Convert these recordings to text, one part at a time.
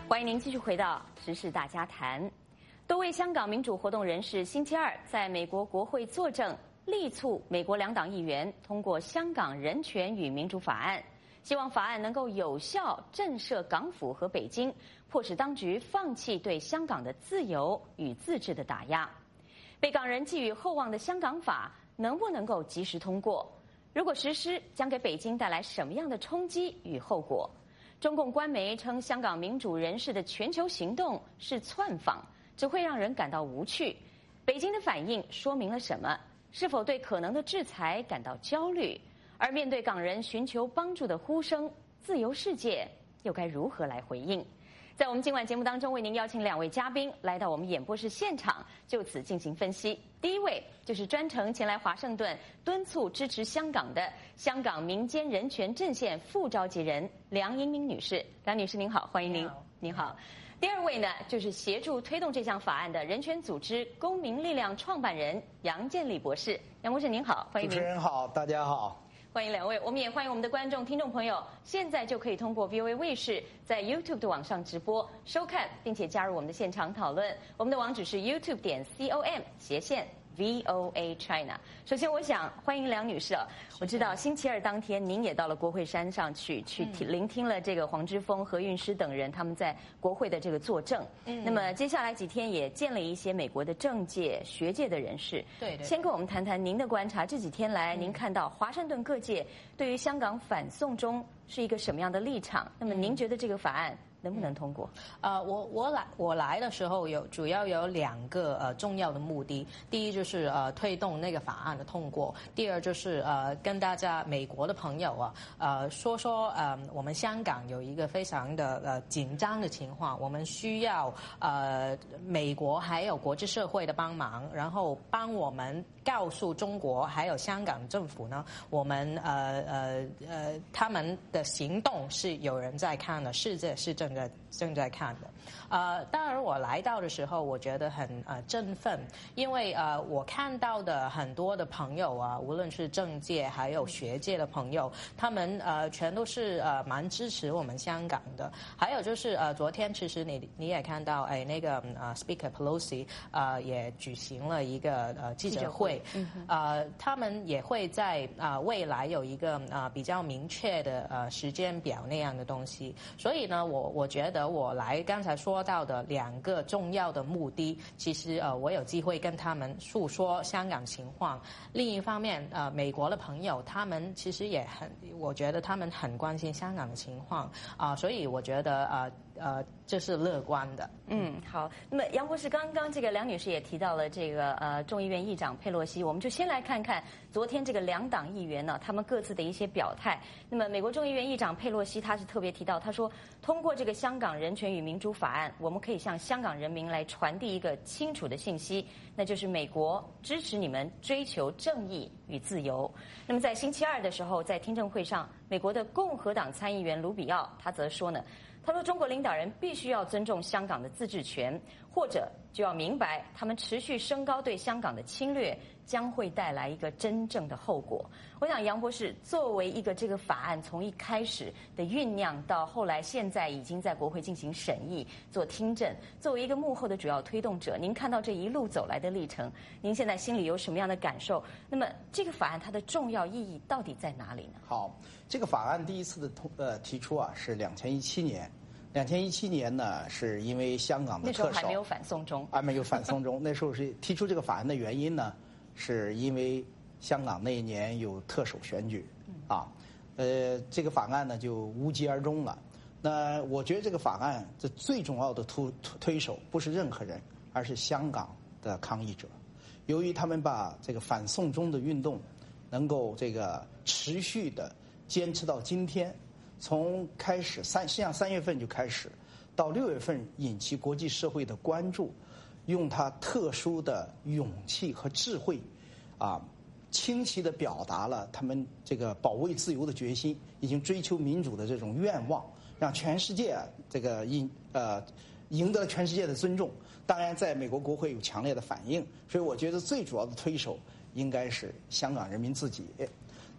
欢迎您继续回到时事大家谈。多位香港民主活动人士星期二在美国国会作证，力促美国两党议员通过《香港人权与民主法案》，希望法案能够有效震慑港府和北京，迫使当局放弃对香港的自由与自治的打压。被港人寄予厚望的香港法能不能够及时通过？如果实施，将给北京带来什么样的冲击与后果？中共官媒称，香港民主人士的全球行动是窜访，只会让人感到无趣。北京的反应说明了什么？是否对可能的制裁感到焦虑？而面对港人寻求帮助的呼声，自由世界又该如何来回应？在我们今晚节目当中，为您邀请两位嘉宾来到我们演播室现场，就此进行分析。第一位就是专程前来华盛顿敦促支持香港的香港民间人权阵线副召集人梁英明女士。梁女士您好，欢迎您。您好。第二位呢，就是协助推动这项法案的人权组织公民力量创办人杨建立博士。杨博士您好，欢迎您。 主持人好，大家好。 欢迎两位，我们也欢迎我们的观众、听众朋友，现在就可以通过 VOA 卫视在 YouTube 的网上直播收看，并且加入我们的现场讨论。我们的网址是 youtube.com/VOA China。首先，我想欢迎梁女士啊，我知道星期二当天您也到了国会山上去聆听了这个黄之锋、何韵诗等人他们在国会的这个作证。那么接下来几天也见了一些美国的政界、学界的人士。 对。 先跟我们谈谈您的观察，这几天来您看到华盛顿各界对于香港反送中是一个什么样的立场？那么您觉得这个法案能不能通过？ 我来的时候主要有两个重要的目的，第一就是推动那个法案的通过，第二就是跟大家美国的朋友说我们香港有一个非常的紧张的情况，我们需要美国还有国际社会的帮忙，然后帮我们告诉中国还有香港政府呢，我们他们的行动是有人在看的，世界是正在看的。当然我来到的时候，我觉得很振奋，因为我看到的很多的朋友无论是政界还有学界的朋友，他们全都是蛮支持我们香港的。还有就是昨天其实你也看到，那个Speaker Pelosi 也举行了一个记者会，他们也会在未来有一个比较明确的时间表那样的东西。所以呢，我觉得我来刚才说到的两个重要的目的，其实我有机会跟他们诉说香港情况。另一方面，美国的朋友他们其实我觉得他们很关心香港的情况所以我觉得这是乐观的。 好。那么杨博士，刚刚这个梁女士也提到了这个众议院议长佩洛西，我们就先来看看昨天这个两党议员呢，他们各自的一些表态。那么美国众议院议长佩洛西他是特别提到，他说通过这个香港人权与民主法案，我们可以向香港人民来传递一个清楚的信息，那就是美国支持你们追求正义与自由。那么在星期二的时候，在听证会上，美国的共和党参议员卢比奥他则说呢，他说中国领导人必须要尊重香港的自治权，或者就要明白他们持续升高对香港的侵略将会带来一个真正的后果。我想杨博士作为一个这个法案从一开始的酝酿到后来现在已经在国会进行审议做听证，作为一个幕后的主要推动者，您看到这一路走来的历程，您现在心里有什么样的感受？那么这个法案它的重要意义到底在哪里呢？ 好，这个法案第一次的提出是2017年。2017年呢，是因为香港的特首， 那时候还没有反送中， 没有反送中。那时候是提出这个法案的原因呢，是因为香港那一年有特首选举，这个法案呢就无疾而终了。那我觉得这个法案这最重要的推手不是任何人，而是香港的抗议者。由于他们把这个反送中的运动能够这个持续的坚持到今天。从开始实际上3月份就开始，到6月份引起国际社会的关注，用他特殊的勇气和智慧，清晰地表达了他们这个保卫自由的决心，以及追求民主的这种愿望，让全世界这个赢得全世界的尊重。当然，在美国国会有强烈的反应，所以我觉得最主要的推手应该是香港人民自己。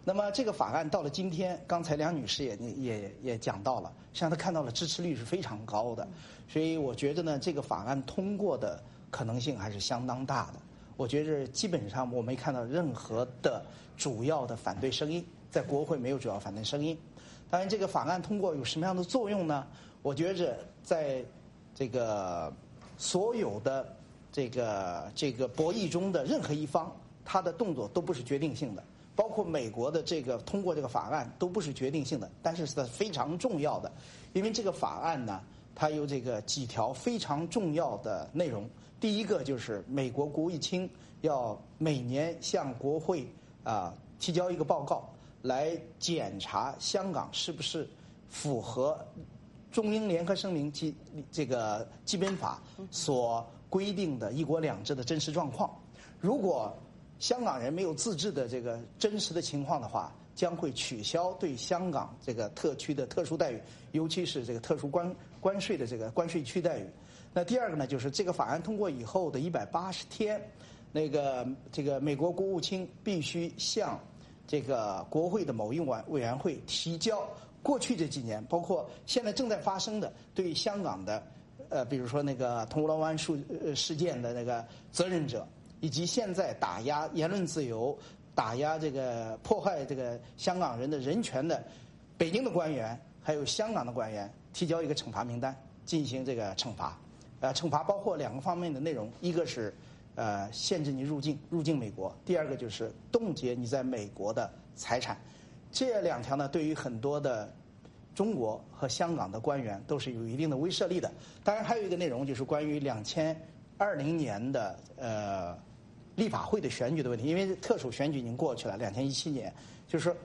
那么这个法案到了今天，刚才梁女士也讲到了，实际上她看到了支持率是非常高的，所以我觉得呢，这个法案通过的可能性还是相当大的。我觉着基本上我没看到任何的主要的反对声音，在国会没有主要反对声音。当然，这个法案通过有什么样的作用呢？我觉着在这个所有的这个博弈中的任何一方，他的动作都不是决定性的，包括美国的这个通过这个法案都不是决定性的，但是是非常重要的，因为这个法案呢，它有这个几条非常重要的内容。第一个就是美国国务卿要每年向国会提交一个报告，来检查香港是不是符合中英联合声明及这个基本法所规定的一国两制的真实状况。如果香港人没有自治的这个真实的情况的话，将会取消对香港这个特区的特殊待遇，尤其是这个特殊关税的这个关税区待遇。那第二个呢，就是这个法案通过以后的180天，这个美国国务卿必须向这个国会的某一委员会提交过去这几年，包括现在正在发生的对香港的比如说那个铜锣湾事件的那个责任者，以及现在打压言论自由、打压这个破坏这个香港人的人权的北京的官员，还有香港的官员，提交一个惩罚名单进行这个惩罚。惩罚包括2个方面的内容，一个是限制你入境美国，第二个就是冻结你在美国的财产。这2条呢，对于很多的中国和香港的官员都是有一定的威慑力的。当然还有一个内容就是关于2020年的立法会的选举的问题，因为特首选举已经过去了，2017年，就是说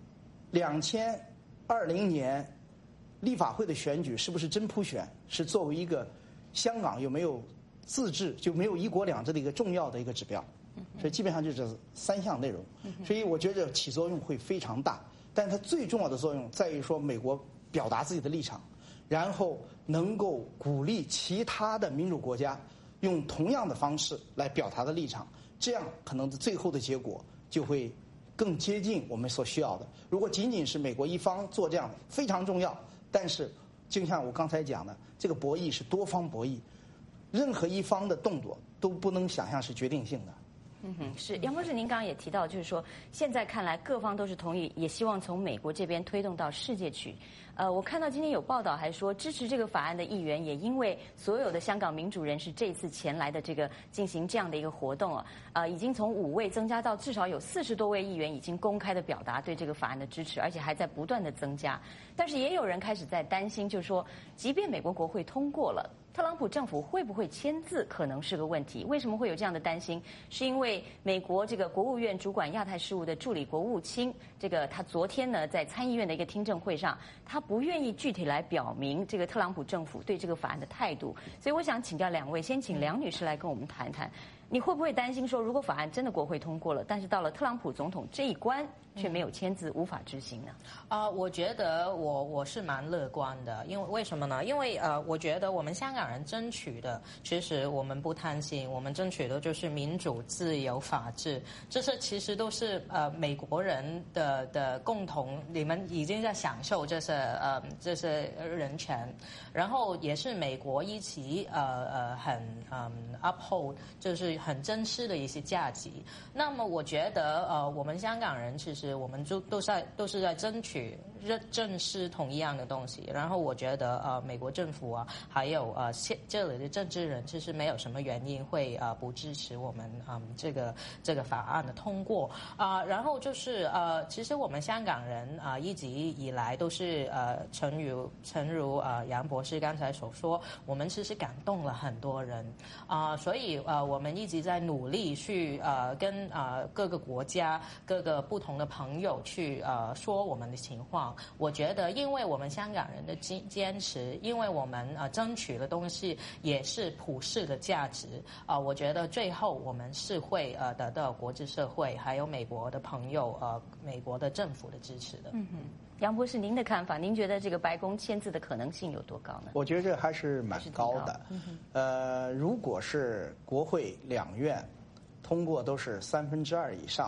2020年立法会的选举是不是真普选，是作为一个香港有没有自治就没有一国两制的一个重要的一个指标。所以基本上就这3项内容，所以我觉得起作用会非常大。但是它最重要的作用在于说，美国表达自己的立场，然后能够鼓励其他的民主国家用同样的方式来表达的立场，这样可能最后的结果就会更接近我们所需要的。如果仅仅是美国一方做这样非常重要，但是就像我刚才讲的，这个博弈是多方博弈，任何一方的动作都不能想象是决定性的。 是杨博士，您刚刚也提到，就是说现在看来各方都是同意，也希望从美国这边推动到世界去。我看到今天有报道还说，支持这个法案的议员也因为所有的香港民主人士这次前来的这个进行这样的一个活动已经从5位增加到至少有40多位议员已经公开的表达对这个法案的支持，而且还在不断的增加。但是也有人开始在担心，就是说，即便美国国会通过了，特朗普政府会不会签字可能是个问题。为什么会有这样的担心？是因为美国这个国务院主管亚太事务的助理国务卿，这个他昨天呢在参议院的一个听证会上，他不愿意具体来表明这个特朗普政府对这个法案的态度。所以我想请教2位，先请梁女士来跟我们谈谈，你会不会担心说，如果法案真的国会通过了，但是到了特朗普总统这一关却没有签字，无法执行呢？ 我觉得我是蛮乐观的，因为为什么呢？因为我觉得我们香港人争取的，其实我们不贪心，我们争取的就是民主、自由、法治，这些其实都是美国人的共同，你们已经在享受这些人权，然后也是美国一起很uphold， 就是很珍视的一些价值。那么我觉得我们香港人其实我们都是在争取正视同一样的东西。然后我觉得美国政府还有这里的政治人其实没有什么原因会不支持我们这个法案的通过然后就是其实我们香港人一直以来都是诚如杨博士刚才所说，我们其实感动了很多人所以我们一直在努力去跟各个国家各个不同的朋友去说我们的情况。我觉得因为我们香港人的坚持，因为我们争取的东西也是普世的价值我觉得最后我们是会得到国际社会还有美国的朋友美国的政府的支持的。 杨博士，您的看法，您觉得这个白宫签字的可能性有多高呢？ 我觉得这还是蛮高的。如果是国会2院通过都是2/3以上的，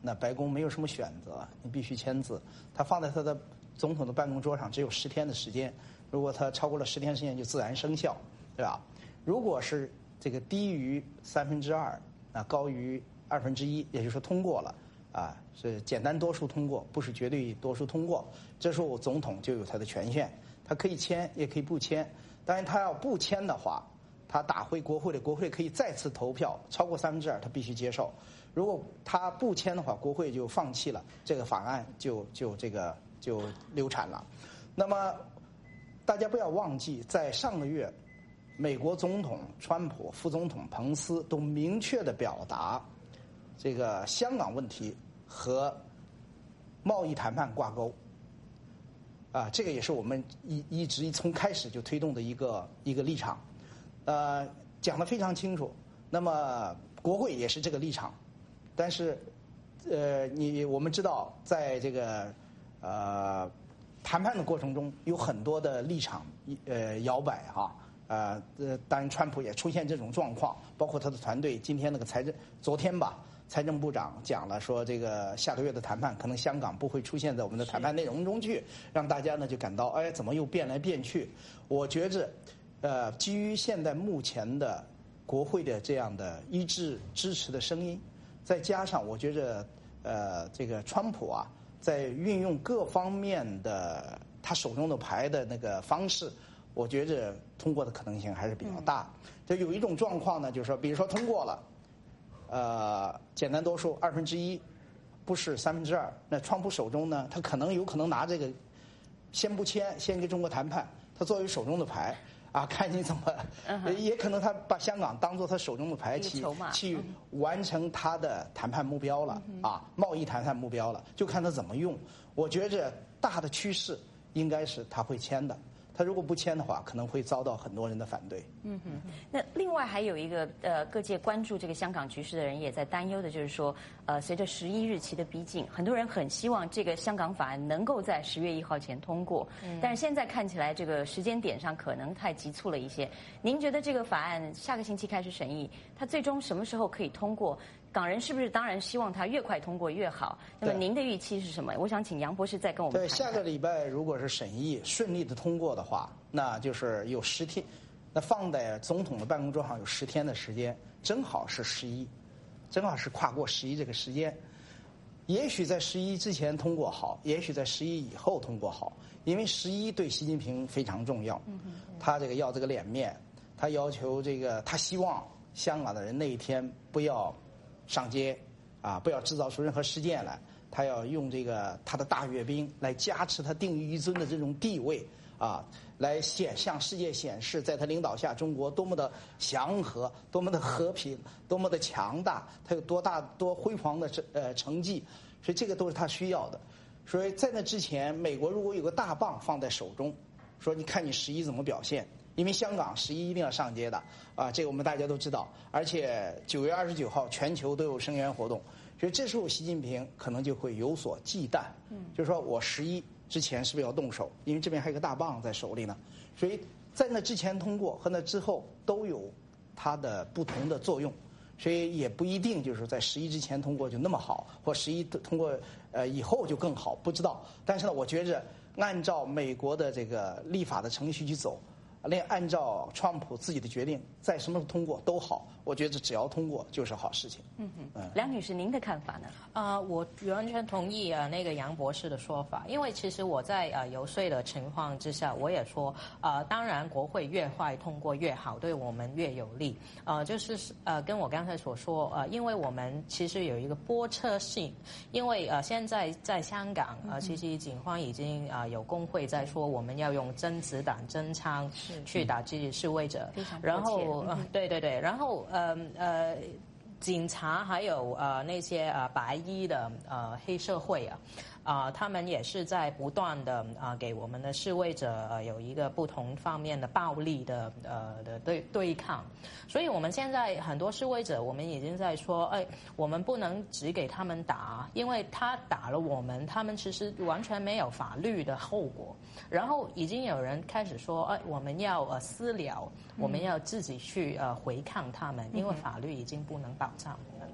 那白宫没有什么选择，你必须签字。他放在他的总统的办公桌上只有10天的时间，如果他超过了10天时间，就自然生效，对吧？如果是这个低于2/3，高于1/2，也就是说通过了，是简单多数通过，不是绝对多数通过。这时候总统就有他的权限，他可以签，也可以不签。当然，他要不签的话，他打回国会的，国会可以再次投票，超过2/3，他必须接受。如果他不签的话，国会就放弃了这个法案，就流产了。那么大家不要忘记，在上个月，美国总统川普、副总统彭斯都明确的表达，这个香港问题和贸易谈判挂钩。这个也是我们一直从开始就推动的一个立场，讲得非常清楚。那么国会也是这个立场，但是我们知道，在这个谈判的过程中，有很多的立场摇摆当然川普也出现这种状况，包括他的团队。今天那个昨天吧，财政部长讲了，说这个下个月的谈判可能香港不会出现在我们的谈判内容中去，让大家呢就感到怎么又变来变去。我觉着基于现在目前的国会的这样的一致支持的声音，再加上我觉着这个川普在运用各方面的他手中的牌的那个方式，我觉着通过的可能性还是比较大。就有一种状况呢，就是说，比如说通过了，简单多数1/2，不是2/3，那川普手中呢，他有可能拿这个先不签，先跟中国谈判，他作为手中的牌看你怎么，也可能他把香港当作他手中的牌去完成他的谈判目标了贸易谈判目标了，就看他怎么用。我觉着大的趋势应该是他会签的。他如果不签的话，可能会遭到很多人的反对。 那另外还有一个各界关注这个香港局势的人也在担忧的，就是说随着11日期的逼近，很多人很希望这个香港法案能够在10月1号前通过。但是现在看起来这个时间点上可能太急促了一些。您觉得这个法案下个星期开始审议，它最终什么时候可以通过？港人是不是当然希望它越快通过越好？那么您的预期是什么？我想请杨博士再跟我们谈谈。 对，下个礼拜如果是审议顺利的通过的话，那就是有10天，那放在总统的办公桌上有10天的时间，正好是11，正好是跨过11这个时间。也许在11之前通过好，也许在11以后通过好，因为11对习近平非常重要。他这个要这个脸面，他要求这个，他希望香港的人那一天不要上街不要制造出任何事件来，他要用这个他的大阅兵来加持他定于一尊的这种地位来向世界显示，在他领导下中国多么的祥和，多么的和平，多么的强大，他有多辉煌的成绩，所以这个都是他需要的。所以在那之前，美国如果有个大棒放在手中，说你看你11怎么表现，因为香港11一定要上街的这个我们大家都知道，而且9月29号全球都有声援活动，所以这时候习近平可能就会有所忌惮，就是说我11之前是不是要动手，因为这边还有个大棒在手里呢，所以在那之前通过和那之后都有它的不同的作用，所以也不一定就是在11之前通过就那么好，或11通过以后就更好，不知道。但是呢，我觉着按照美国的这个立法的程序去走，按照川普自己的决定，在什么时候通过都好，我觉得只要通过就是好事情。 梁女士，您的看法呢？ 我完全同意那个杨博士的说法，因为其实我在游说的情况之下，我也说当然国会越快通过越好，对我们越有利。就是跟我刚才所说因为我们其实有一个波车性，因为现在在香港其实警方已经有工会在说我们要用真子弹、真枪去打击示威者，然后对，然后警察还有那些白衣的黑社会他们也是在不断的给我们的示威者有一个不同方面的暴力的对抗，所以我们现在很多示威者，我们已经在说，我们不能只给他们打，因为他打了我们，他们其实完全没有法律的后果。然后已经有人开始说，我们要私了，我们要自己去回抗他们，因为法律已经不能保障我们。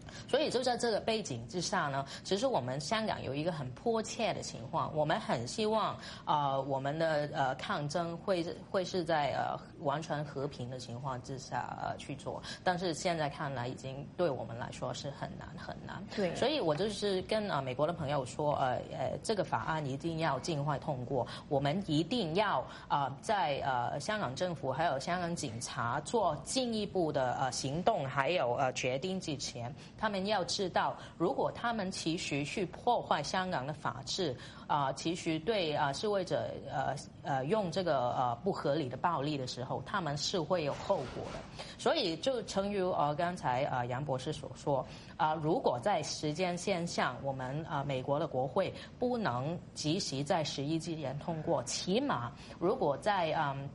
所以就在这个背景之下呢，其实我们香港有一个很迫切的情况，我们很希望我们的抗争会是在完全和平的情况之下去做，但是现在看来已经对我们来说是很难很难。 对， 所以我就是跟美国的朋友说，这个法案一定要尽快通过，我们一定要在香港政府还有香港警察做进一步的行动还有决定之前，他们要知道，如果他们其实去破坏香港的法治，其实对示威者用这个不合理的暴力的时候，他们是会有后果的。所以就诚如刚才杨博士所说，如果在时间线上，我们美国的国会不能及时在11之前通过，起码如果在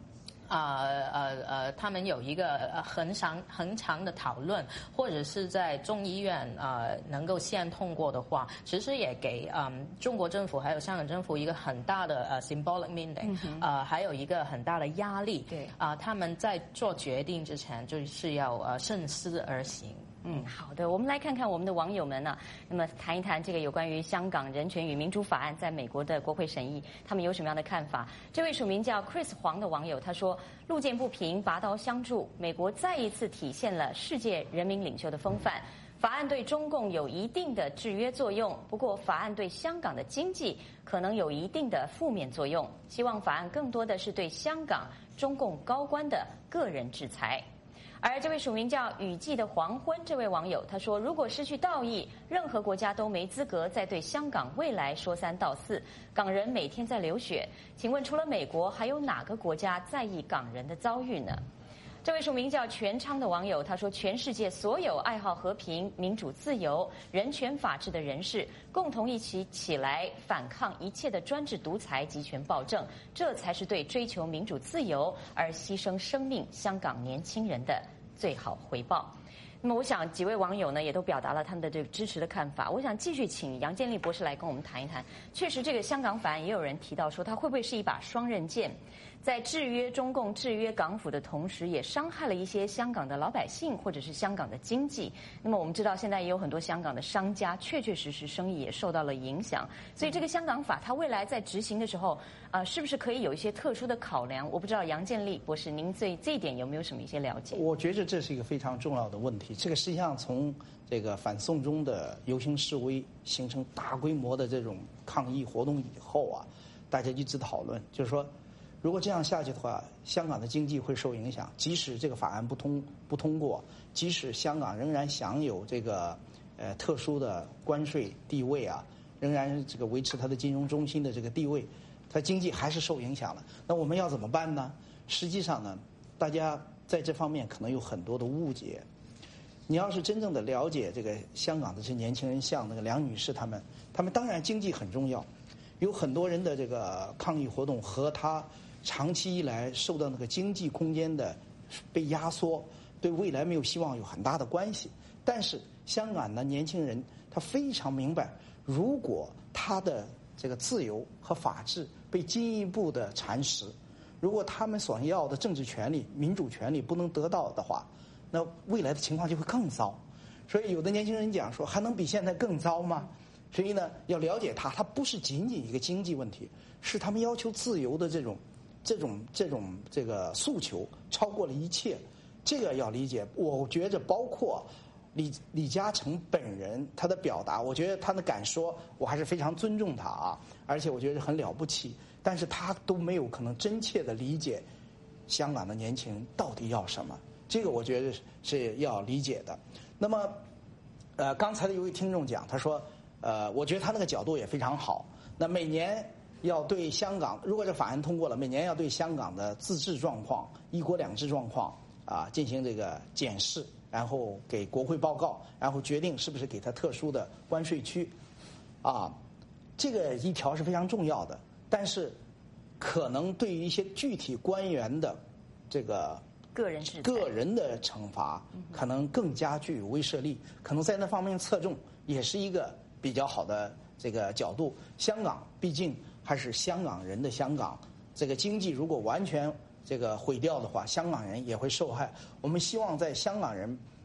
他们有一个很长的讨论，或者是在众议院能够先通过的话，其实也给中国政府还有香港政府一个很大的symbolic meaning，还有一个很大的压力。 对， 他们在做决定之前就是要慎思而行。 好的，我们来看看我们的网友们呢，那么谈一谈这个有关于香港人权与民主法案在美国的国会审议，他们有什么样的看法？这位署名叫 Chris 黄的网友他说：“路见不平，拔刀相助，美国再一次体现了世界人民领袖的风范。法案对中共有一定的制约作用，不过法案对香港的经济可能有一定的负面作用。希望法案更多的是对香港中共高官的个人制裁。”而这位署名叫雨季的黄昏这位网友他说：“如果失去道义，任何国家都没资格再对香港未来说三道四。港人每天在流血，请问除了美国，还有哪个国家在意港人的遭遇呢？”这位署名叫全昌的网友他说：“全世界所有爱好和平、民主、自由、人权、法治的人士，共同一起来反抗一切的专制独裁、集权暴政，这才是对追求民主自由而牺牲生命香港年轻人的最好回报。”那么我想几位网友呢也都表达了他们的这个支持的看法。我想继续请杨建立博士来跟我们谈一谈。确实，这个香港法案也有人提到说，它会不会是一把双刃剑，在制约中共、制约港府的同时，也伤害了一些香港的老百姓或者是香港的经济。那么我们知道，现在也有很多香港的商家确实生意也受到了影响。所以这个香港法它未来在执行的时候，是不是可以有一些特殊的考量？我不知道杨建立博士，您对这一点有没有什么一些了解？ 我觉得这是一个非常重要的问题。这个实际上从这个反送中的游行示威形成大规模的这种抗议活动以后啊，大家一直讨论，就是说，如果这样下去的话，香港的经济会受影响。即使这个法案不通过，即使香港仍然享有这个特殊的关税地位啊，仍然这个维持它的金融中心的这个地位，它经济还是受影响了。那我们要怎么办呢？实际上呢，大家在这方面可能有很多的误解。你要是真正的了解这个香港的这些年轻人，像那个梁女士他们当然经济很重要，有很多人的这个抗议活动和他长期以来受到那个经济空间的被压缩，对未来没有希望有很大的关系。但是香港的年轻人他非常明白，如果他的这个自由和法治被进一步的蚕食，如果他们所要的政治权利、民主权利不能得到的话，那未来的情况就会更糟。所以有的年轻人讲说，还能比现在更糟吗？所以呢，要了解它不是仅仅一个经济问题，是他们要求自由的这个诉求超过了一切，这个要理解。我觉着包括李嘉诚本人他的表达，我觉得他的敢说，我还是非常尊重他啊，而且我觉得很了不起。但是他都没有可能真切的理解香港的年轻人到底要什么，这个我觉得是要理解的。那么，刚才有一位听众讲，他说，我觉得他那个角度也非常好。那每年要对香港，如果这法案通过了，每年要对香港的自治状况、一国两制状况进行这个检视，然后给国会报告，然后决定是不是给他特殊的关税区，这个一条是非常重要的。但是，可能对于一些具体官员的这个个人的惩罚，可能更加具有威慑力，可能在那方面侧重也是一个比较好的这个角度。香港毕竟还是香港人的香港，这个经济如果完全这个毁掉的话，香港人也会受害。我们希望在香港人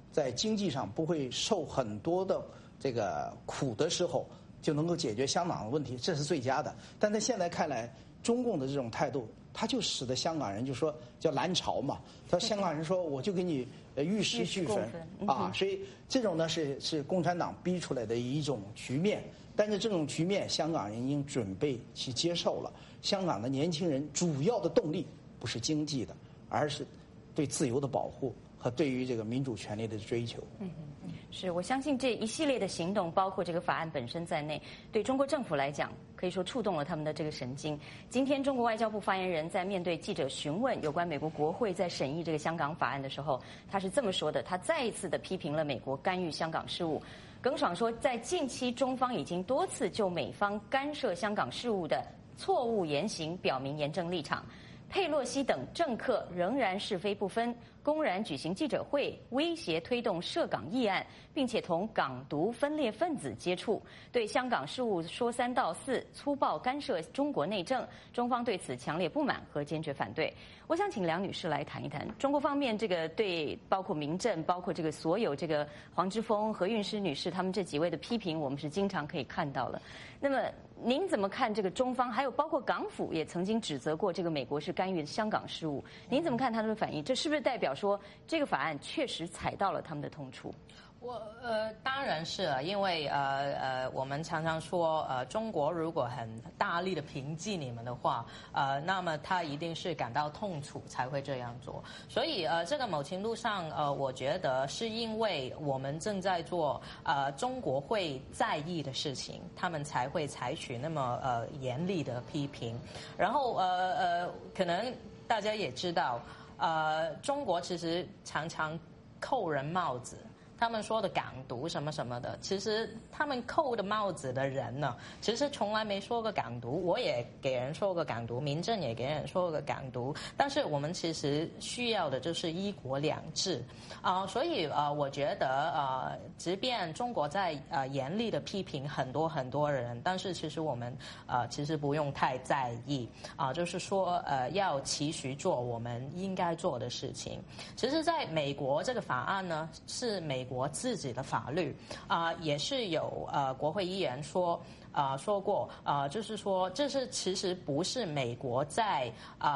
在经济上不会受很多的这个苦的时候，就能够解决香港的问题，这是最佳的。但在现在看来，中共的这种态度，它就使得香港人就说叫蓝潮嘛，他香港人说我就给你玉石俱焚啊，所以这种呢是共产党逼出来的一种局面。但是这种局面，香港人已经准备去接受了。香港的年轻人主要的动力不是经济的，而是对自由的保护和对于这个民主权利的追求。 是我相信这一系列的行动，包括这个法案本身在内，对中国政府来讲，可以说触动了他们的这个神经。今天，中国外交部发言人在面对记者询问有关美国国会在审议这个香港法案的时候，他是这么说的：他再一次的批评了美国干预香港事务。耿爽说，在近期，中方已经多次就美方干涉香港事务的错误言行表明严正立场。佩洛西等政客仍然是非不分，公然举行记者会，威胁推动涉港议案，并且同港独分裂分子接触，对香港事务说三道四，粗暴干涉中国内政。中方对此强烈不满和坚决反对。我想请梁女士来谈一谈中国方面这个对包括民政，包括这个所有这个黄之锋、何韵诗女士他们这几位的批评，我们是经常可以看到了。那么您怎么看这个中方？还有包括港府也曾经指责过这个美国是干预香港事务，您怎么看他们的反应？这是不是代表说这个法案确实踩到了他们的痛处？ 当然是了，因为我们常常说中国如果很大力的评击你们的话，那么他一定是感到痛楚才会这样做。所以这个某程度上我觉得是因为我们正在做中国会在意的事情，他们才会采取那么严厉的批评。然后可能大家也知道，中国其实常常扣人帽子。他们说的港独什么什么的，其实他们扣的帽子的人呢，其实从来没说过港独。我也给人说过港独，民政也给人说过港独，但是我们其实需要的就是一国两制所以我觉得即便中国在严厉的批评很多人，但是其实我们其实不用太在意就是说要期许做我们应该做的事情。其实在美国这个法案呢，是美国自己的法律也是有国会议员说过就是说这是其实不是美国在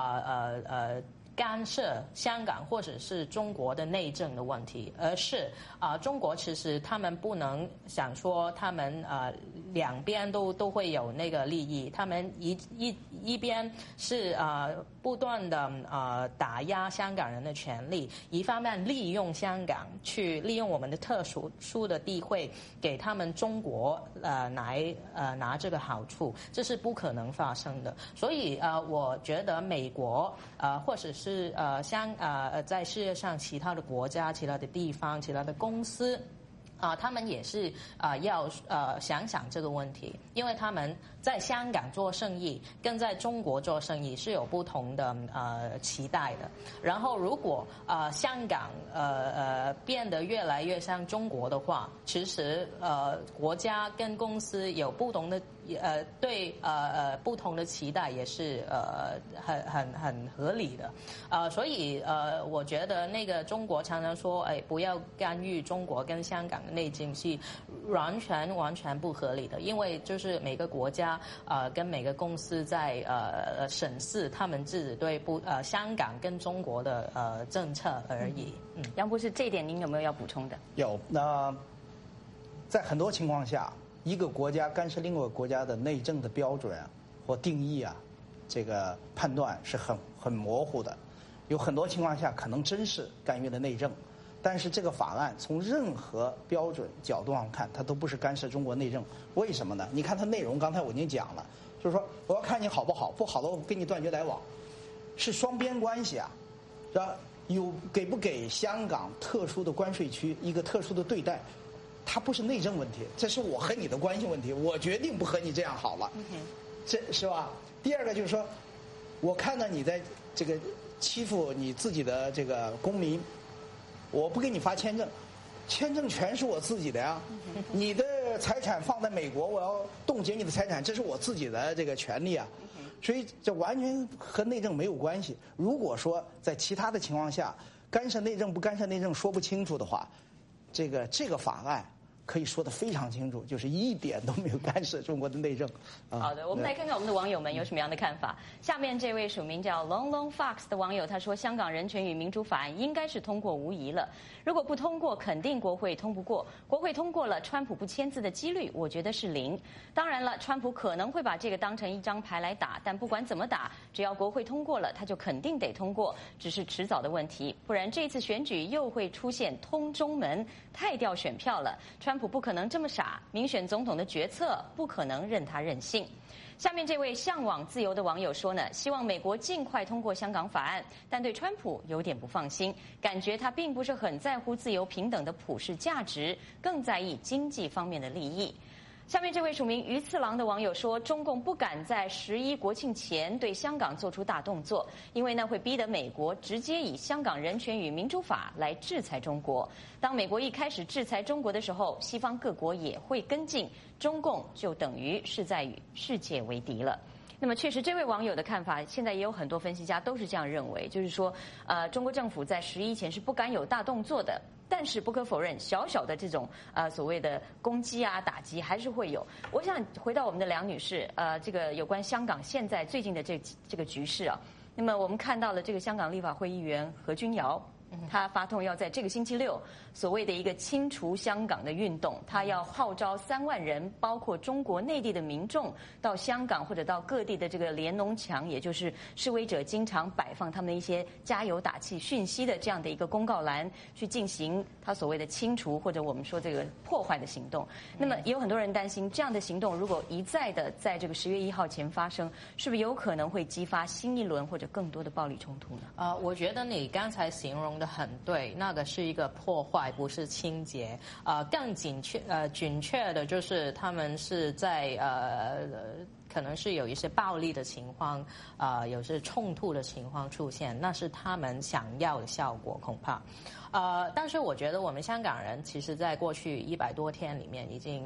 干涉香港或者是中国的内政的问题，而是中国其实他们不能想说他们两边都会有那个利益，他们一边是不断的打压香港人的权利，一方面利用香港去利用我们的特殊的地位给他们中国来拿这个好处，这是不可能发生的。所以我觉得美国或者是在世界上其他的国家、其他的地方、其他的公司他们也是要想想这个问题，因为他们在香港做生意跟在中国做生意是有不同的期待的。然后如果香港变得越来越像中国的话，其实国家跟公司有不同的对不同的期待，也是很合理的所以我觉得那个中国常常说不要干预中国跟香港的内政是完全不合理的，因为就是每个国家跟每个公司在审视他们自己对香港跟中国的政策而已。 杨博士，这一点您有没有要补充的？ 有。那在很多情况下，一个国家干涉另外一个国家的内政的标准或定义这个判断是很模糊的。有很多情况下可能真是干预了内政，但是这个法案从任何标准角度上看，它都不是干涉中国内政。为什么呢？你看它内容，刚才我已经讲了，就是说我要看你好不好，不好的我跟你断绝来往，是双边关系是吧？给不给香港特殊的关税区一个特殊的对待，它不是内政问题，这是我和你的关系问题，我决定不和你这样好了，这是吧？第二个就是说，我看到你在这个欺负你自己的这个公民，我不给你发签证，签证全是我自己的呀，你的财产放在美国，我要冻结你的财产，这是我自己的这个权利所以这完全和内政没有关系。如果说在其他的情况下干涉内政不干涉内政说不清楚的话， 这个法案可以说得非常清楚，就是一点都没有干涉中国的内政。 好的，我们来看看我们的网友们有什么样的看法。下面这位署名叫 Long Long Fox 的网友他说，香港人权与民主法案应该是通过无疑了，如果不通过，肯定国会通不过。国会通过了，川普不签字的几率，我觉得是0。当然了，川普可能会把这个当成一张牌来打，但不管怎么打，只要国会通过了，他就肯定得通过，只是迟早的问题。不然这次选举又会出现通中门，太掉选票了。川普不可能这么傻，民选总统的决策不可能任他任性。下面这位向往自由的网友说呢，希望美国尽快通过香港法案，但对川普有点不放心，感觉他并不是很在乎自由平等的普世价值，更在意经济方面的利益。下面这位署名鱼次郎的网友说，中共不敢在11国庆前对香港做出大动作，因为那会逼得美国直接以香港人权与民主法来制裁中国。当美国一开始制裁中国的时候，西方各国也会跟进，中共就等于是在与世界为敌了。那么确实，这位网友的看法，现在也有很多分析家都是这样认为，就是说，中国政府在11前是不敢有大动作的。但是不可否认，小小的这种所谓的攻击啊、打击还是会有。我想回到我们的梁女士，这个有关香港现在最近的这个局势啊，那么我们看到了这个香港立法会议员何君尧。他发动要在这个星期6所谓的一个清除香港的运动，他要号召3万人，包括中国内地的民众，到香港或者到各地的这个连农墙，也就是示威者经常摆放他们的一些加油打气讯息的这样的一个公告栏，去进行他所谓的清除或者我们说这个破坏的行动。那么也有很多人担心，这样的行动如果一再的在这个10月1号前发生，是不是有可能会激发新一轮或者更多的暴力冲突呢？ 我觉得你刚才形容的很对，那个是一个破坏，不是清洁。更准确的就是他们是在可能是有一些暴力的情况，有些冲突的情况出现，那是他们想要的效果，恐怕。但是我觉得我们香港人其实在过去100多天里面已经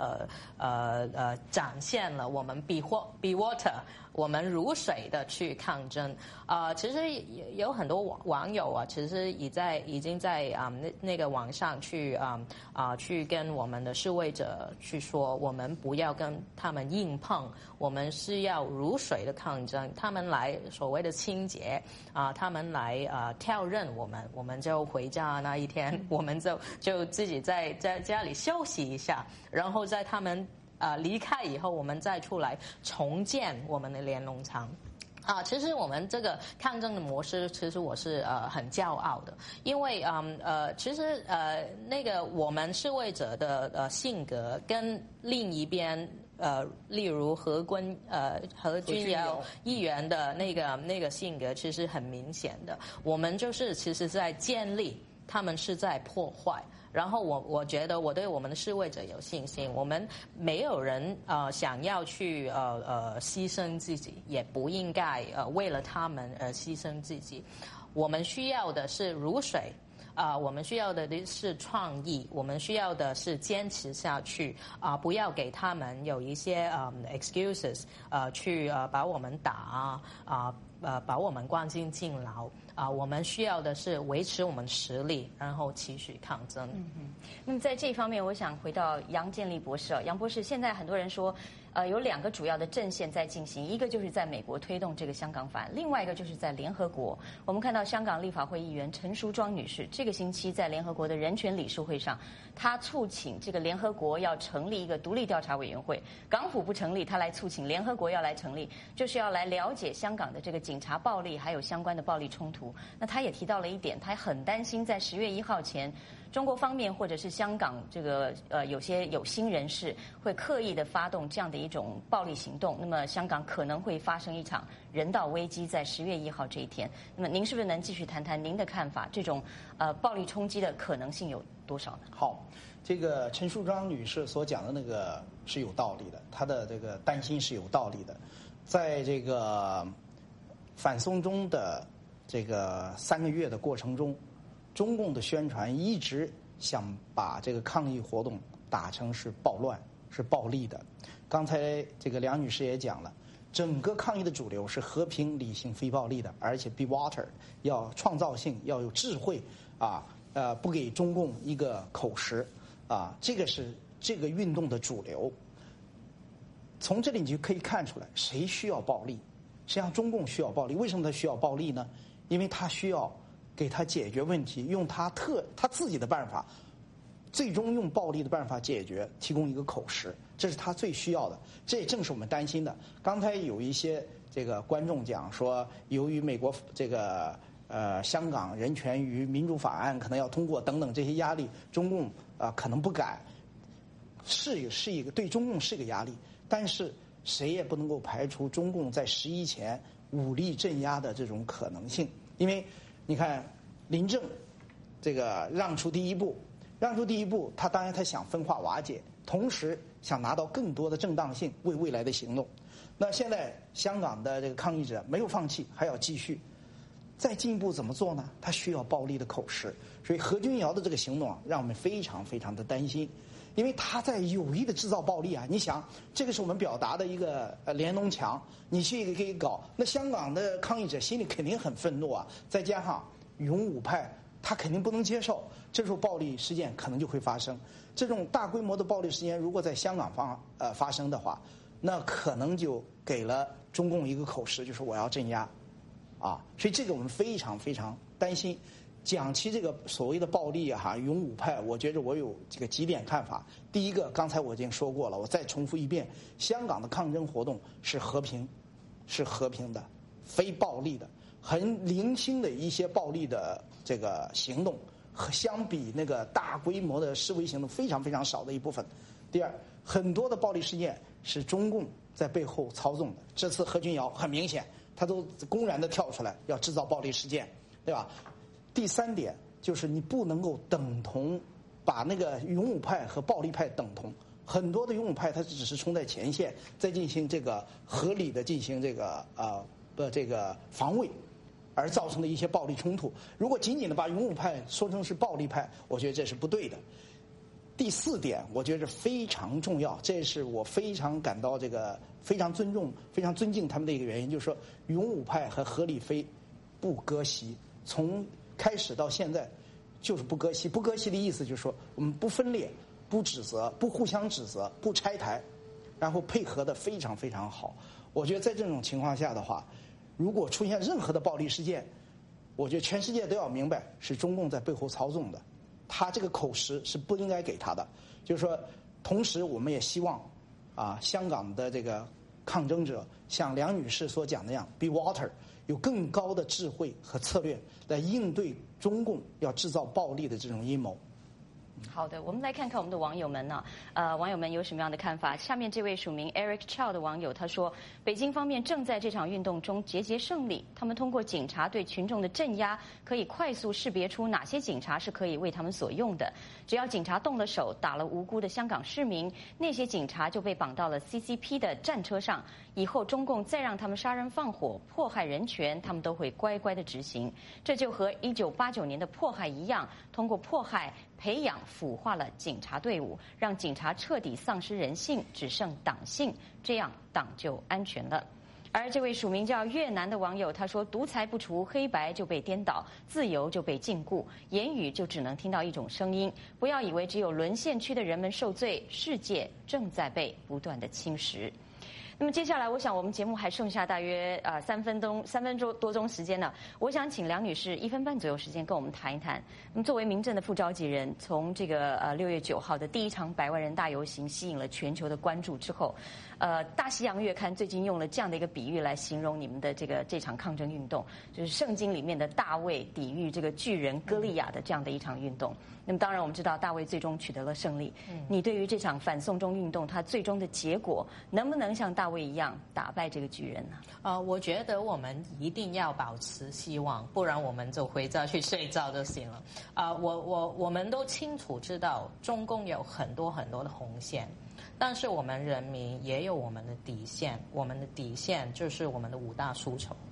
展现了我们 be water， 我们如水的去抗争。其实有很多网友啊，其实已经在那个网上去跟我们的示威者去说，我们不要跟他们硬碰，我们是要如水的抗争。他们来所谓的清洁他们来挑任我们就回家那一天，我们就自己在家里休息一下，然后在他们离开以后，我们再出来重建我们的连农场。其实我们这个抗争的模式，其实我是很骄傲的，因为其实那个我们示威者的性格跟另一边例如何君尧议员的那个性格，其实很明显的，我们就是其实在建立，他们是在破坏。然后我觉得我对我们的示威者有信心，我们没有人想要去牺牲自己，也不应该为了他们而牺牲自己。我们需要的是如水。我们需要的是创意，我们需要的是坚持下去不要给他们有一些excuses 去把我们打把我们关进禁牢我们需要的是维持我们实力，然后继续抗争。 那么在这方面，我想回到杨建立博士杨博士，现在很多人说有2个主要的阵线在进行，一个就是在美国推动这个香港法案，另外一个就是在联合国。我们看到香港立法会议员陈淑庄女士这个星期在联合国的人权理事会上，她促请这个联合国要成立一个独立调查委员会，港府不成立，她来促请联合国要来成立，就是要来了解香港的这个警察暴力还有相关的暴力冲突。那她也提到了一点，她很担心在10月1号前，中国方面或者是香港这个有些有心人士会刻意的发动这样的一种暴力行动，那么香港可能会发生一场人道危机在10月1号这一天。那么您是不是能继续谈谈您的看法？这种暴力冲击的可能性有多少呢？ 好，这个陈淑庄女士所讲的那个是有道理的，她的这个担心是有道理的。在这个反送中的这个3个月的过程中，中共的宣传一直想把这个抗议活动打成是暴乱、是暴力的。刚才这个梁女士也讲了，整个抗议的主流是和平、理性、非暴力的，而且 be water， 要创造性，要有智慧不给中共一个口实啊，这个是这个运动的主流。从这里你就可以看出来，谁需要暴力？实际上，中共需要暴力。为什么他需要暴力呢？因为他需要给他解决问题，用他自己的办法，最终用暴力的办法解决，提供一个口实，这是他最需要的。这也正是我们担心的。刚才有一些这个观众讲说，由于美国这个香港人权与民主法案可能要通过等等这些压力，中共可能不敢，是一个对中共是个压力。但是谁也不能够排除中共在11前武力镇压的这种可能性，因为你看林郑这个让出第一步，他当然他想分化瓦解，同时想拿到更多的正当性为未来的行动。那现在香港的这个抗议者没有放弃，还要继续，再进一步怎么做呢？他需要暴力的口实，所以何君尧的这个行动让我们非常非常的担心。因为他在有意的制造暴力啊！你想，这个是我们表达的一个连农墙，你去可以搞，那香港的抗议者心里肯定很愤怒啊！再加上勇武派，他肯定不能接受，这时候暴力事件可能就会发生。这种大规模的暴力事件如果在香港发生的话，那可能就给了中共一个口实，就是我要镇压，啊！所以这个我们非常非常担心。讲起这个所谓的暴力勇武派，我觉得我有这个几点看法。第一个，刚才我已经说过了，我再重复一遍，香港的抗争活动是和平的，非暴力的，很零星的一些暴力的这个行动，和相比那个大规模的示威行动非常非常少的一部分。第二，很多的暴力事件是中共在背后操纵的。这次何君尧很明显，他都公然的跳出来要制造暴力事件，对吧？第三点就是你不能够等同，把那个勇武派和暴力派等同。很多的勇武派他只是冲在前线，在进行这个合理的进行这个防卫，而造成的一些暴力冲突。如果仅仅的把勇武派说成是暴力派，我觉得这是不对的。第四点，我觉得非常重要，这是我非常感到这个非常尊重、非常尊敬他们的一个原因，就是说勇武派和何理非不割席，从开始到现在就是不割席。不割席的意思就是说我们不分裂，不指责，不互相指责，不拆台，然后配合的非常非常好。我觉得在这种情况下的话，如果出现任何的暴力事件，我觉得全世界都要明白是中共在背后操纵的，他这个口实是不应该给他的。就是说，同时我们也希望香港的这个抗争者像梁女士所讲的那样 ，be water， 有更高的智慧和策略来应对中共要制造暴力的这种阴谋。 好的，我们来看看我们的网友们呢，网友们有什么样的看法？下面这位署名 Eric Chow 的网友他说，北京方面正在这场运动中节节胜利，他们通过警察对群众的镇压，可以快速识别出哪些警察是可以为他们所用的。只要警察动了手，打了无辜的香港市民，那些警察就被绑到了 CCP 的战车上，以后中共再让他们杀人放火、迫害人权，他们都会乖乖的执行。这就和1989年的迫害一样，通过迫害培养腐化了警察队伍，让警察彻底丧失人性，只剩党性，这样党就安全了。而这位署名叫越南的网友他说，独裁不除，黑白就被颠倒，自由就被禁锢，言语就只能听到一种声音。不要以为只有沦陷区的人们受罪，世界正在被不断的侵蚀。那么接下来，我想我们节目还剩下大约3分多钟时间呢。我想请梁女士1分半左右时间跟我们谈一谈。那么作为民政的副召集人，从这个6月9号的第一场100万人大游行吸引了全球的关注之后，大西洋月刊最近用了这样的一个比喻来形容你们的这场抗争运动，就是圣经里面的大卫抵御这个巨人歌利亚的这样的一场运动。那么当然我们知道大卫最终取得了胜利。你对于这场反送中运动它最终的结果，能不能像大卫一样打败这个巨人呢？ 我觉得我们一定要保持希望，不然我们就回家去睡觉就行了。我们都清楚知道中共有很多很多的红线，但是我们人民也有我们的底线，我们的底线就是我们的5大诉求。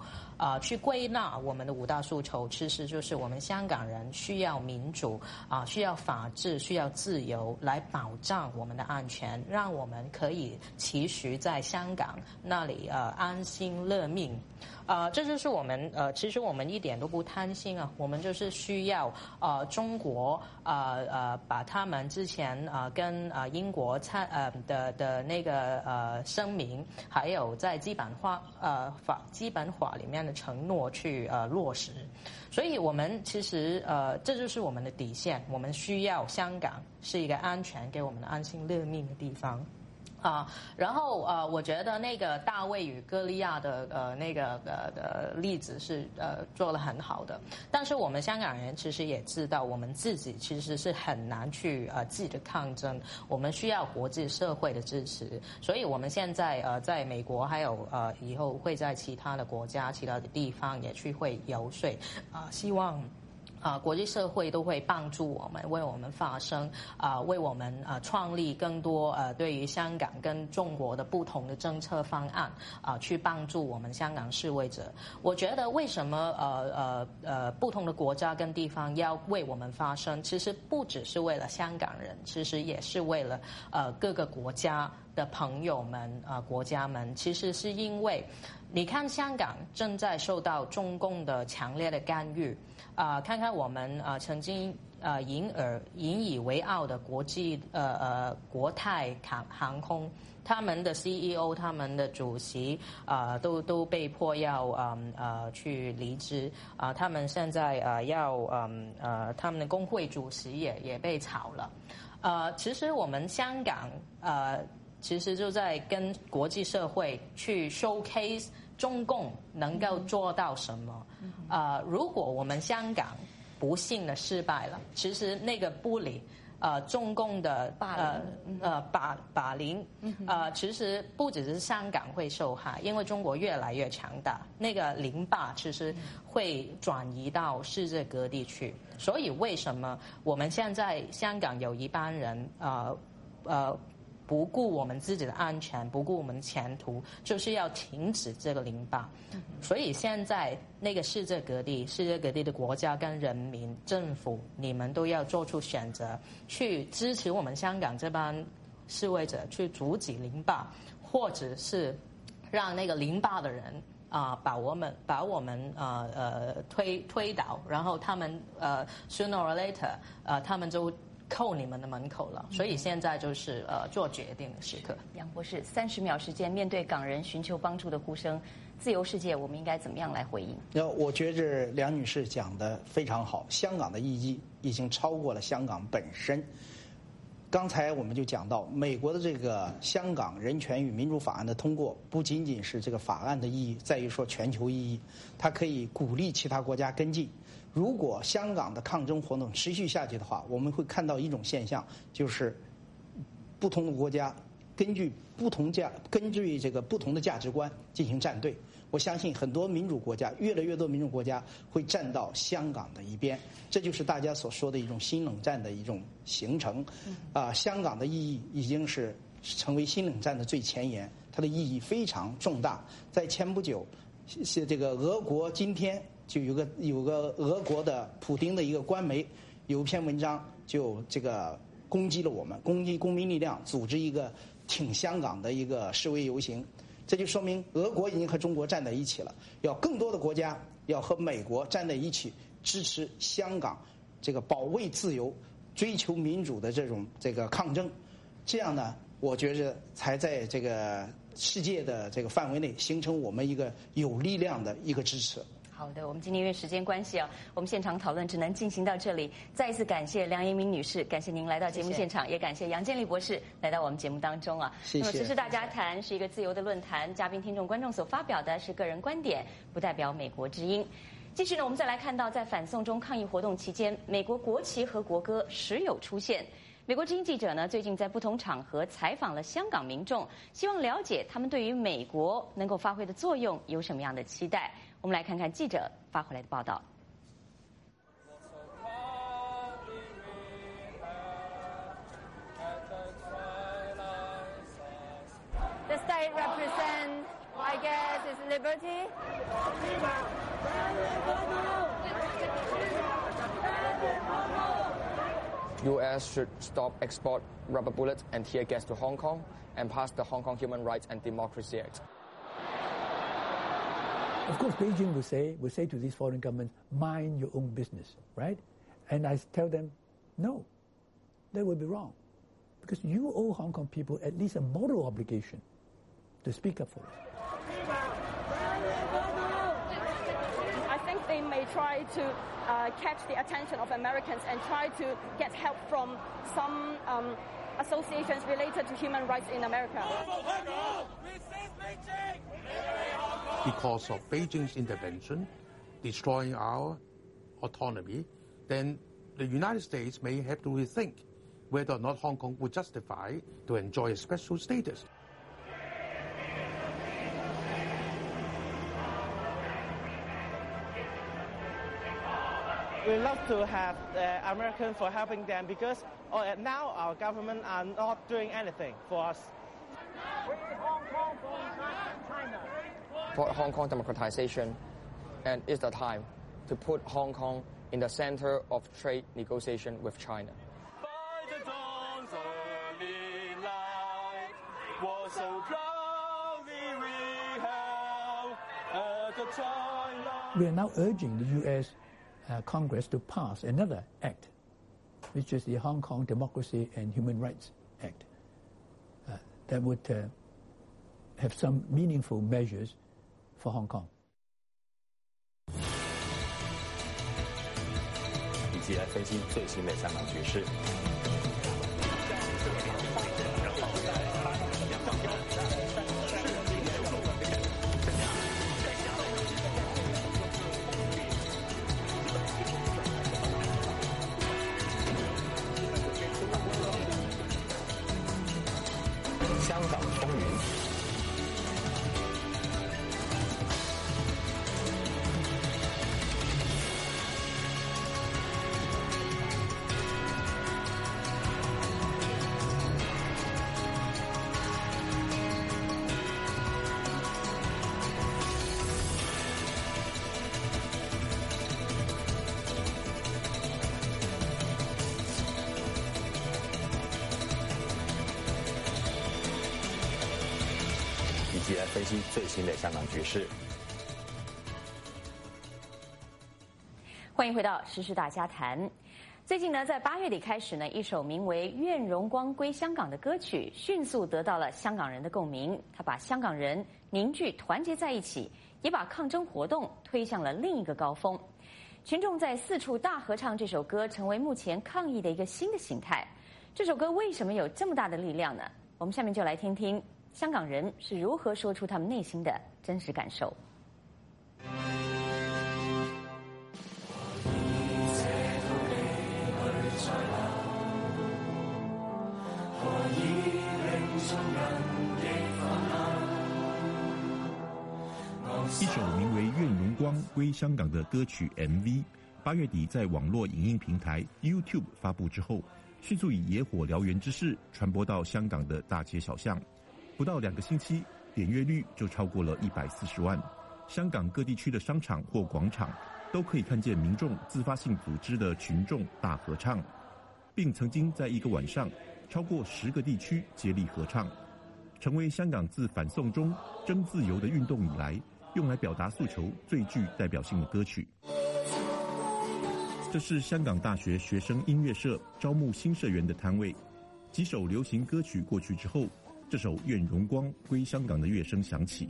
去归纳我们的5大诉求，其实就是我们香港人需要民主需要法治，需要自由来保障我们的安全，让我们可以期许在香港那里安心乐命。这就是我们其实我们一点都不贪心啊，我们就是需要中国把他们之前跟英国的那个声明，还有在基本法里面的承诺去落实。所以我们其实这就是我们的底线，我们需要香港是一个安全给我们的安心乐命的地方。然后我觉得那个大卫与歌利亚的那个例子是做得很好的，但是我们香港人其实也知道，我们自己其实是很难去自己抗争，我们需要国际社会的支持，所以我们现在在美国还有以后会在其他的国家、其他的地方也去会游说希望。国际社会都会帮助我们，为我们发声，为我们创立更多对于香港跟中国的不同的政策方案去帮助我们香港示威者。我觉得为什么不同的国家跟地方要为我们发声，其实不只是为了香港人，其实也是为了各个国家的朋友们国家们，其实是因为你看香港正在受到中共的强烈的干预。看看我们曾经引以为傲的国际国泰航空，他们的 CEO、他们的主席都被迫要去离职他们现在他们的工会主席也被炒了其实我们香港其实就在跟国际社会去 showcase 中共能够做到什么？如果我们香港不幸的失败了，其实那个bully中共的霸凌其实不只是香港会受害，因为中国越来越强大，那个凌霸其实会转移到世界各地去。所以为什么我们现在香港有一班人不顾我们自己的安全，不顾我们的前途，就是要停止这个凌霸。所以现在那个世界各地的国家跟人民政府，你们都要做出选择，去支持我们香港这帮示威者，去阻止凌霸，或者是让那个凌霸的人把我们推倒，然后他们sooner or later他们就扣你们的门口了，所以现在就是做决定的时刻。 杨博士，30秒时间，面对港人寻求帮助的呼声，自由世界我们应该怎么样来回应？ 我觉着梁女士讲得非常好，香港的意义已经超过了香港本身。刚才我们就讲到，美国的这个香港人权与民主法案的通过，不仅仅是这个法案的意义，在于说全球意义，它可以鼓励其他国家跟进。如果香港的抗争活动持续下去的话，我们会看到一种现象，就是不同的国家根据这个不同的价值观进行站队。我相信很多民主国家，越来越多民主国家会站到香港的一边，这就是大家所说的一种新冷战的一种形成。香港的意义已经是成为新冷战的最前沿，它的意义非常重大。在前不久，这个俄国今天就有个俄国的普丁的一个官媒有一篇文章，就这个攻击了我们，攻击公民力量，组织一个挺香港的一个示威游行。这就说明俄国已经和中国站在一起了，要更多的国家要和美国站在一起，支持香港这个保卫自由、追求民主的这个抗争。这样呢，我觉着才在这个世界的这个范围内形成我们一个有力量的一个支持。 好的，我们今天因为时间关系我们现场讨论只能进行到这里。再一次感谢梁盈明女士，感谢您来到节目现场，也感谢杨建立博士来到我们节目当中谢谢。 那么时事大家谈是一个自由的论坛，嘉宾、听众、观众所发表的是个人观点，不代表美国之音。继续呢，我们再来看到在反送中抗议活动期间，美国国旗和国歌时有出现。美国之音记者呢，最近在不同场合采访了香港民众，希望了解他们对于美国能够发挥的作用有什么样的期待。我们来看看记者发回来的报道。 The state represents, I guess, is liberty. U.S. should stop export rubber bullets and tear gas to Hong Kong and pass the Hong Kong Human Rights and Democracy Act. Of course, Beijing will say to these foreign governments, mind your own business, right? And I tell them, no, that would be wrong. Because you owe Hong Kong people at least a moral obligation to speak up for us. I think they may try to catch the attention of Americans and try to get help from some associations related to human rights in America. Because of Beijing's intervention, destroying our autonomy, then the United States may have to rethink whether or not Hong Kong would justify to enjoy a special status. We love to have Americans for helping them because now our government are not doing anything for us. For Hong Kong democratization, and it's the time to put Hong Kong in the center of trade negotiation with China. We are now urging the U.S. Congress to pass another act, which is the Hong Kong Democracy and Human Rights Act, that would have some meaningful measures for Hong Kong. 一起来分析最新的香港局势。香港风云。一起来分析最新的香港局势。 欢迎回到时事大家谈。最近呢，在8月底开始呢，一首名为《愿荣光归香港》的歌曲迅速得到了香港人的共鸣。它把香港人凝聚团结在一起，也把抗争活动推向了另一个高峰。群众在四处大合唱这首歌，成为目前抗议的一个新的形态。这首歌为什么有这么大的力量呢？我们下面就来听听香港人是如何说出他们内心的真实感受。 一首名为《愿荣光归香港》的歌曲 MV，8月底在网络影音平台 YouTube 发布之后，迅速以野火燎原之势传播到香港的大街小巷。不到2个星期，点阅率就超过了140万。香港各地区的商场或广场都可以看见民众自发性组织的群众大合唱，并曾经在一个晚上超过10个地区接力合唱，成为香港自反送中争自由的运动以来用来表达诉求最具代表性的歌曲。这是香港大学学生音乐社招募新社员的摊位。几首流行歌曲过去之后，这首《愿荣光归香港》的乐声响起。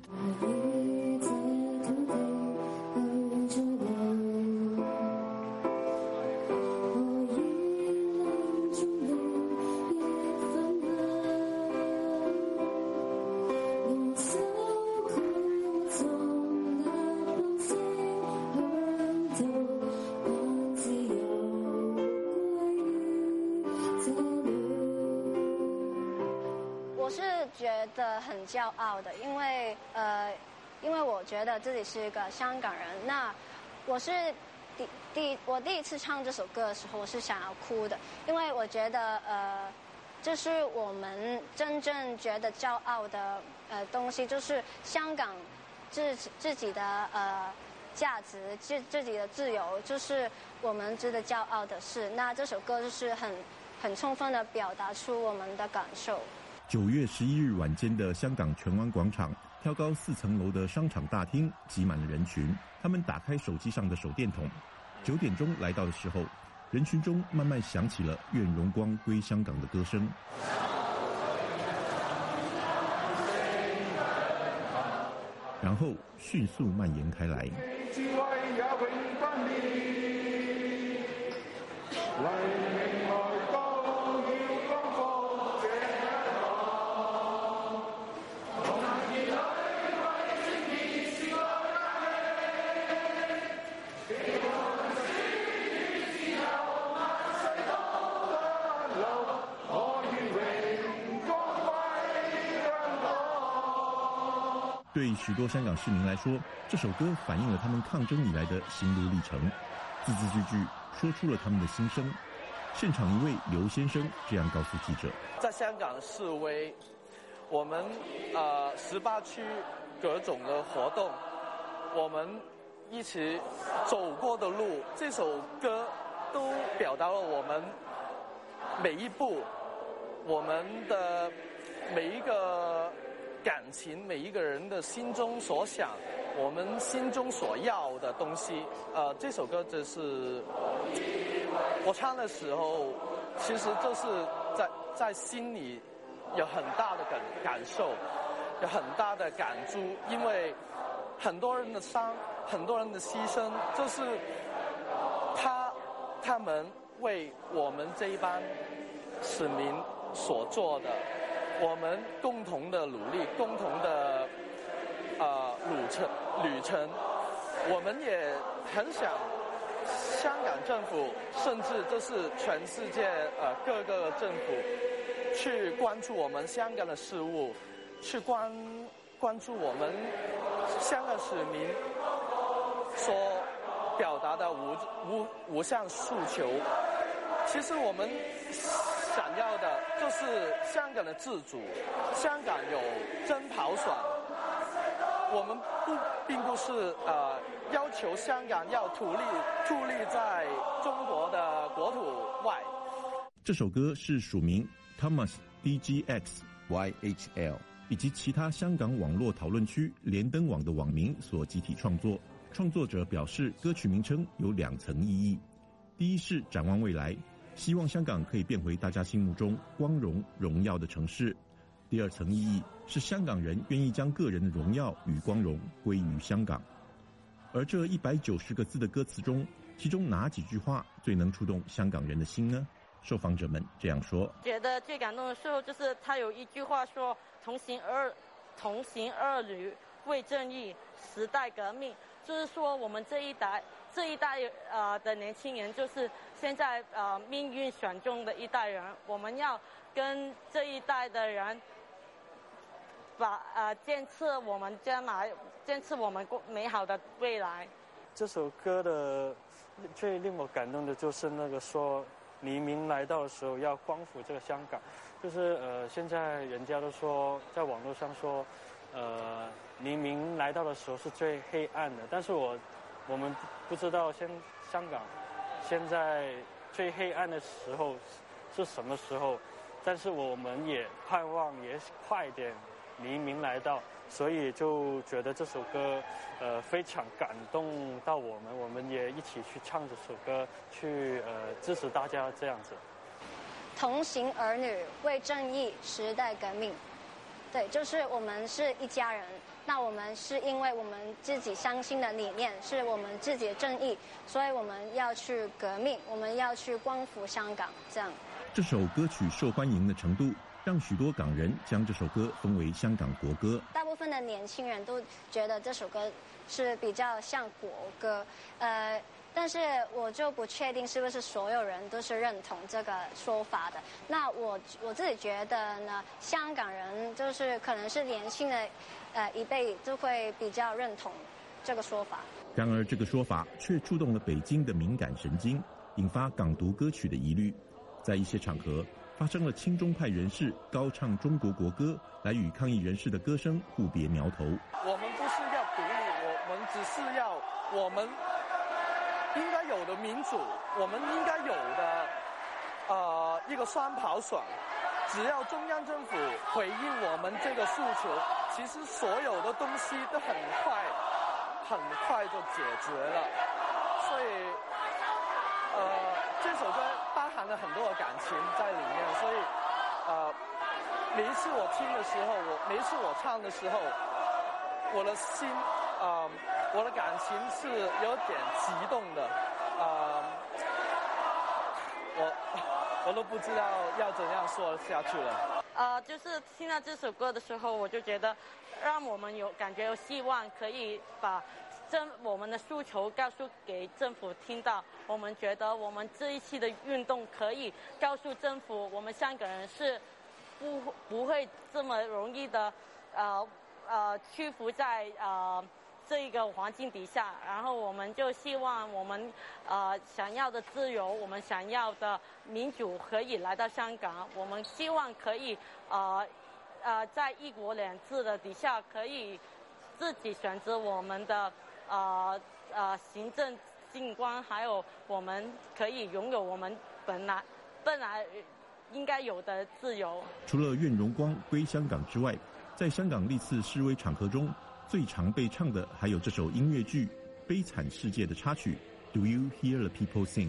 我是觉得很骄傲的，因为我觉得自己是一个香港人。那我是我第一次唱这首歌的时候，我是想要哭的，因为我觉得这是我们真正觉得骄傲的东西，就是香港自己的价值，自己的自由，就是我们值得骄傲的事。那这首歌就是很充分的表达出我们的感受。 9月11日晚间的香港荃湾广场，挑高4层楼的商场大厅挤满了人群，他们打开手机上的手电筒。9点钟来到的时候，人群中慢慢响起了愿荣光归香港的歌声。然后迅速蔓延开来。对许多香港市民来说，这首歌反映了他们抗争以来的心路历程，字字句句说出了他们的心声。现场一位刘先生这样告诉记者： 在香港示威，我们18区各种的活动，我们一起走过的路，这首歌都表达了我们每一步，我们的每一个感情，每一个人的心中所想，我们心中所要的东西。这首歌就是我唱的时候，其实就是在心里有很大的感受，有很大的感触，因为很多人的伤，很多人的牺牲，就是他们为我们这一班市民所做的。我们共同的努力，共同的旅程，我们也很想香港政府，甚至就是全世界各个政府，去关注我们香港的事务，去关注我们香港市民所表达的无项诉求。其实我们想要的就是香港的自主，香港有真普选。我们并不是要求香港要独立在中国的国土外。 这首歌是署名 Thomas DGX YHL 以及其他香港网络讨论区连登网的网民所集体创作。创作者表示，歌曲名称有2层意义：第一是展望未来，希望香港可以变回大家心目中光荣荣耀的城市；第2层意义是香港人愿意将个人的荣耀与光荣归于香港。而这190个字的歌词中，其中哪几句话最能触动香港人的心呢？受访者们这样说： 觉得最感动的时候就是他有一句话说同行儿女为正义，时代革命，就是说我们这一代的年轻人，就是现在命运选中的一代人，我们要跟这一代的人建设我们将来，建设我们美好的未来。 这首歌的最令我感动的就是那个说黎明来到的时候要光复这个香港，就是现在人家都说在网络上说黎明来到的时候是最黑暗的，但是我们不知道香港现在最黑暗的时候是什么时候，但是我们也盼望也快点黎明来到，所以就觉得这首歌非常感动到我们也一起去唱这首歌，去支持大家这样子。 同行儿女为正义，时代革命。对，就是我们是一家人，那我们是因为我们自己相信的理念是我们自己的正义，所以我们要去革命，我们要去光复香港，这样。 这首歌曲受欢迎的程度，让许多港人将这首歌封为香港国歌。 大部分的年轻人都觉得这首歌是比较像国歌，但是我就不确定是不是所有人都是认同这个说法的。那我自己觉得呢，香港人就是可能是年轻的一辈都会比较认同这个说法。 然而这个说法却触动了北京的敏感神经，引发港独歌曲的疑虑。在一些场合发生了亲中派人士高唱中国国歌，来与抗议人士的歌声互别苗头。 我们不是要独立，我们只是要我们应该有的民主，我们应该有的一个双跑爽。只要中央政府回应我们这个诉求，其实所有的东西都很快就解决了。所以，这首歌包含了很多的感情在里面，所以，每一次我听的时候，每一次我唱的时候，我的心，我的感情是有点激动的，我都不知道要怎样说下去了。 就是听到这首歌的时候，我就觉得，让我们感觉有希望，可以把我们的诉求告诉给政府听到。我们觉得我们这一期的运动可以告诉政府，我们香港人是不会这么容易的屈服在这一个环境底下，然后我们就希望我们想要的自由，我们想要的民主可以来到香港。我们希望可以在一国两制的底下，可以自己选择我们的行政机关，还有我们可以拥有我们本来应该有的自由。 除了愿荣光归香港之外，在香港历次示威场合中，最常被唱的还有这首音乐剧《悲惨世界》的插曲 Do You Hear the People Sing？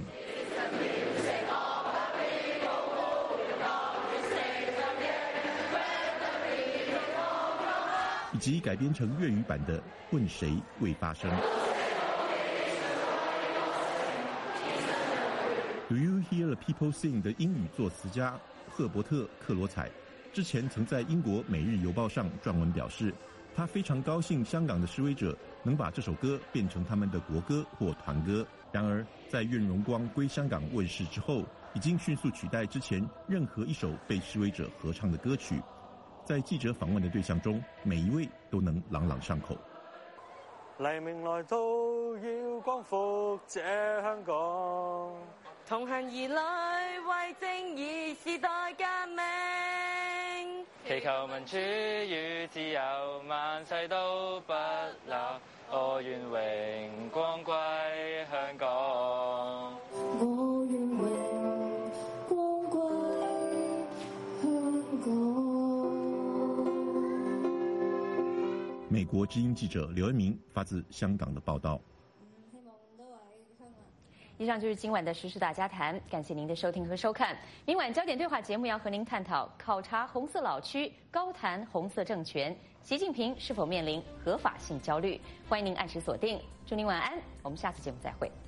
以及改编成粤语版的《问谁未发生》。Do You Hear the People Sing 的英语作词家赫伯特·克罗采之前曾在英国《每日邮报》上撰文表示，他非常高兴香港的示威者能把这首歌变成他们的国歌或团歌。然而，在《愿荣光归香港》问世之后，已经迅速取代之前任何一首被示威者合唱的歌曲。在記者訪問的對象中，每一位都能朗朗上口。 黎明來到，要光復這香港， 同行而來，為正義時代革命， 祈求民主與自由，萬世都不朽。我願榮光歸香港。我願榮光歸香港。 美国之音记者刘恩明发自香港的报道。 以上就是今晚的时事大家谈，感谢您的收听和收看。明晚焦点对话节目要和您探讨考察红色老区，高谈红色政权，习近平是否面临合法性焦虑？欢迎您按时锁定，祝您晚安，我们下次节目再会。